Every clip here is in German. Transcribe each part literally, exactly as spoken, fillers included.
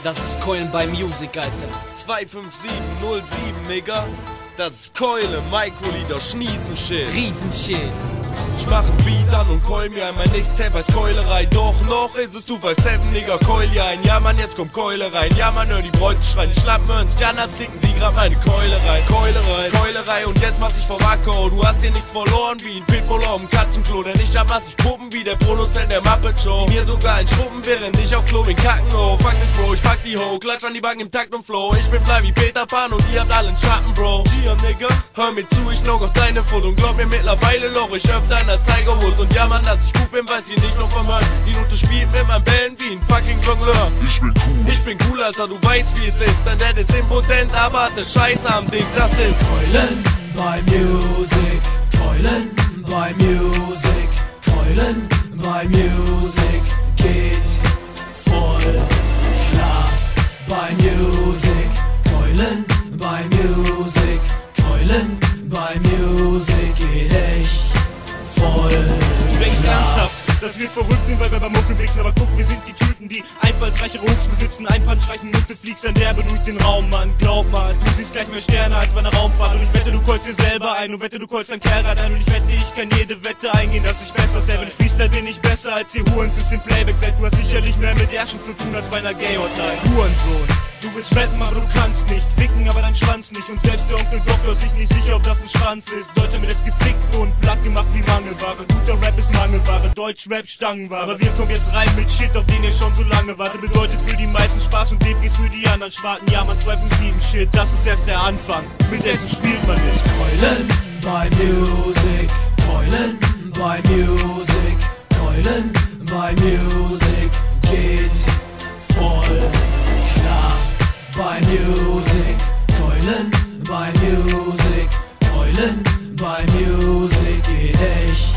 Das ist Keulen bei Music, Alter. zwei fünf sieben null sieben, Nigga. Das ist Keule, Microlieder, Schniesen-Shit. Riesenshit. Ich mach ein Beat an und keul mir ein, mein Mixtape heißt Keulerei. Doch noch ist es zwei fünf sieben, Nigga, keul ja ein. Ja Mann, jetzt kommt Keule rein. Ja Mann, hör die Bräute schreien. Die schlappen hören sich an, als kriegen sie grad meine Keule rein. Keulerei, Keulerei und jetzt mach ich vor Wacker. Du hast hier nichts verloren wie ein Pitbull auf dem Katzenklo. Denn ich hab massig Puppen wie der Produzent der Muppet Show. Mir sogar ein Schruppen, während ich auf Klo bin kacken. Oh, fuck this Bro, ich fuck die Ho. Klatsch an die Backen im Takt und Flow. Ich bin fly wie Peter Pan und ihr habt alle einen Schatten, Bro. Gia, Nigga, hör mir zu, ich nog auf deine Foto. Und glaub mir mittlerweile Loch, ich öff deiner Zeigerholz. Und ja Mann, dass ich gut bin, weiß ich nicht noch vom Hören. Die Note spielt mit meinem Bällen wie ein fucking Jongleur. Ich bin cool. Ich bin cool, Alter, du weißt wie es ist. Dein Dad ist impotent, aber hat ne Scheiße am Ding, das ist Keulen bei Music, Keulen bei Music, Keulen bei Music, geht voll klar. Bei Music, Keulen bei Music, Keulen bei Music, geht echt voll Du denkst klar. ernsthaft, dass wir verrückt sind, weil wir beim Mucke wichsen. Aber guck, wir sind die Typen, die einfallsreichere Hooks besitzen. Ein Punch reichen und du fliegst ein Derbe durch den Raum, Mann. Glaub mal, du siehst gleich mehr Sterne als bei einer Raumfahrt. Und ich wette, du callst dir selber ein. Und wette, du callst dein Kerlrad ein. Und ich wette, ich kann jede Wette eingehen, dass ich besser sei. Wenn ich Freestyle bin ich besser als die Hurens im Playback. Seit du hast sicherlich mehr mit Ärschen zu tun als bei einer Gay-Hotline. Hurensohn. Du willst rappen, aber du kannst nicht. Ficken, aber dein Schwanz nicht. Und selbst der Onkel Doktor ist sich nicht sicher, ob das ein Schwanz ist. Deutschland wird jetzt gefickt und platt gemacht wie Mangelware. Guter Rap ist Mangelware, Deutsch-Rap Stangenware. Aber wir kommen jetzt rein mit Shit, auf den ihr schon so lange wartet. Bedeutet für die meisten Spaß und Debris für die anderen Sparten. Ja, man, zwei fünf sieben Shit, das ist erst der Anfang. Mit Essen spielt man nicht. Keulen bei Music, Keulen bei Music, Keulen bei Music, geht voll klar. Bei Music, Keulen bei Music, Keulen bei Music, geht echt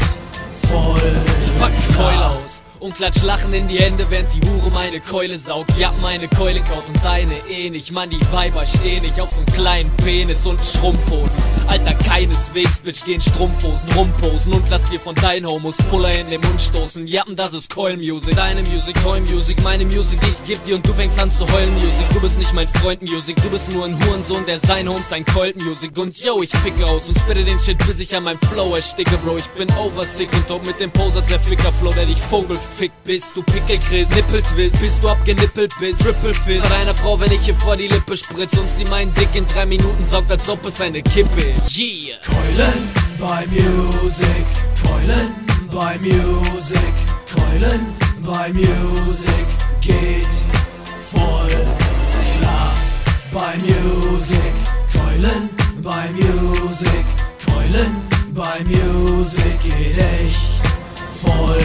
voll Pack die klar. Keule aus und klatsch Lachen in die Hände, während die Hure meine Keule saugt. Ja, meine Keule kaut und deine eh nicht. Mann, die Weiber stehen nicht auf so'n kleinen Penis und Schrumpfhoden. Alter, keineswegs, Bitch, geh in Strumpfhosen rumposen und lass dir von deinen Homos Puller in den Mund stoßen. Ja, das ist Keul-Music. Deine Music, Keul-Music, meine Music, ich geb dir und du fängst an zu heulen, Music. Du bist nicht mein Freund, Music, du bist nur ein Hurensohn, der sein Homes ein Colt-Music. Und yo, ich ficke aus und spitte den Shit, bis ich an meinem Flow ersticke, Bro. Ich bin oversick und top mit dem Poser Zerflicker-Flow, der dich Vogelfick bist. Du Pickelchris, Nippeltwist, bis du abgenippelt bist. Triple Fist, bei einer Frau, wenn ich ihr vor die Lippe spritz und sie meinen Dick in drei Minuten saugt, als ob es eine Kippe ist. Yeah! Keulen bei Music, Keulen bei Music, Keulen bei Music, geht voll klar. Bei Music, Keulen bei Music, Keulen bei Music, geht echt voll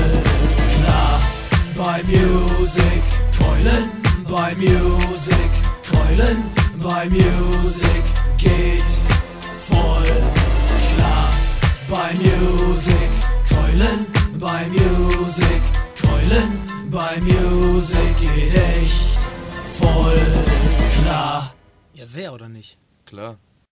klar. Bei Music, Keulen bei Music, Keulen bei Music, geht voll klar. Bei Music, Keulen bei Music, Keulen bei Music, geht echt voll klar. Ja, sehr, oder nicht? klar.